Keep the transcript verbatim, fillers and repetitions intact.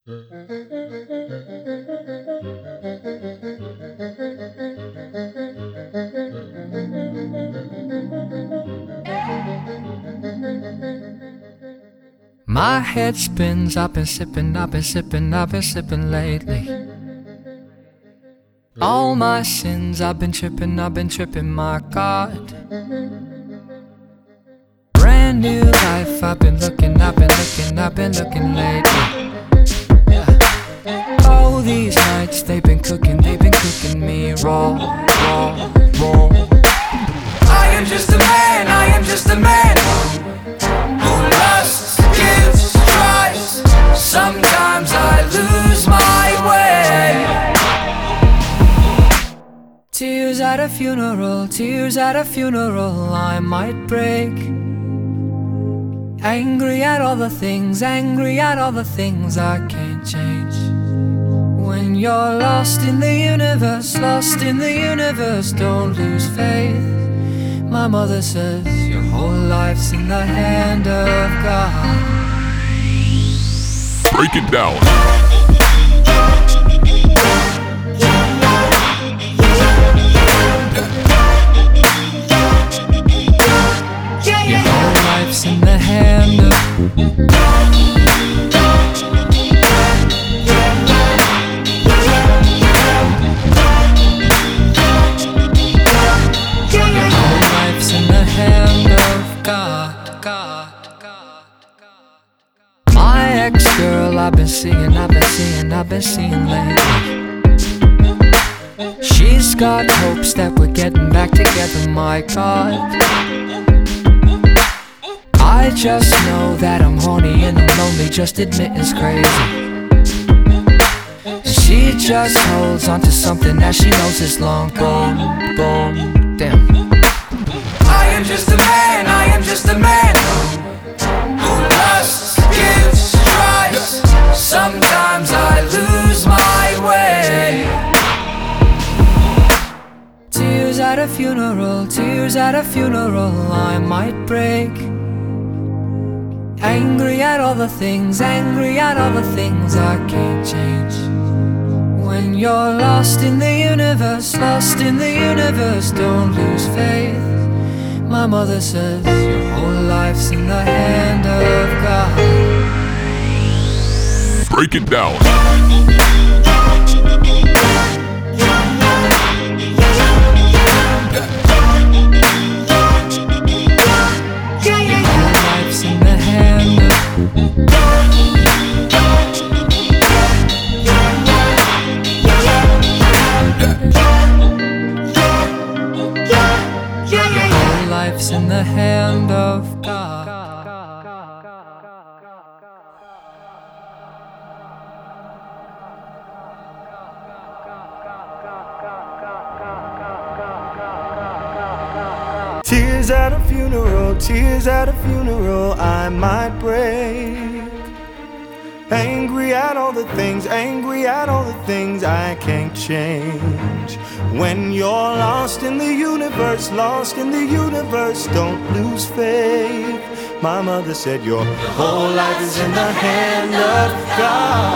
My head spins, I've been sipping, I've been sipping, I've been sipping lately. All my sins, I've been tripping, I've been tripping, my God. Brand new life, I've been looking, I've been looking, I've been looking lately. Yeah. Oh, these nights, they've been cooking, they've been cooking me raw, raw, raw. I am just a man, I am just a man who lusts, gives, tries. Sometimes I lose my way. Tears at a funeral, tears at a funeral, I might break. Angry at all the things, angry at all the things I can't change. When you're lost in the universe, lost in the universe, don't lose faith. My mother says your whole life's in the hand of God. Break it down. Your whole life's in the hand of God, God, God, God. My ex-girl, I've been seeing, I've been seeing, I've been seeing lately. She's got hopes that we're getting back together, my God. I just know that I'm horny and I'm lonely, just admit it's crazy. She just holds on to something that she knows is long gone, gone, damn. I am just a man, I am just a man who lusts, gives, tries. Sometimes I lose my way. Tears at a funeral, tears at a funeral, I might break. Angry at all the things, angry at all the things I can't change. When you're lost in the universe, lost in the universe, don't lose faith. My mother says your whole life's in the hand of God. Break it down. Your whole life's in the hand of life's in the hand of God. Tears at a funeral, tears at a funeral, I might break. Angry at all the things, angry at all the things I can't change. When you're lost in the universe, lost in the universe, don't lose faith. My mother said your whole life is in the hand of God.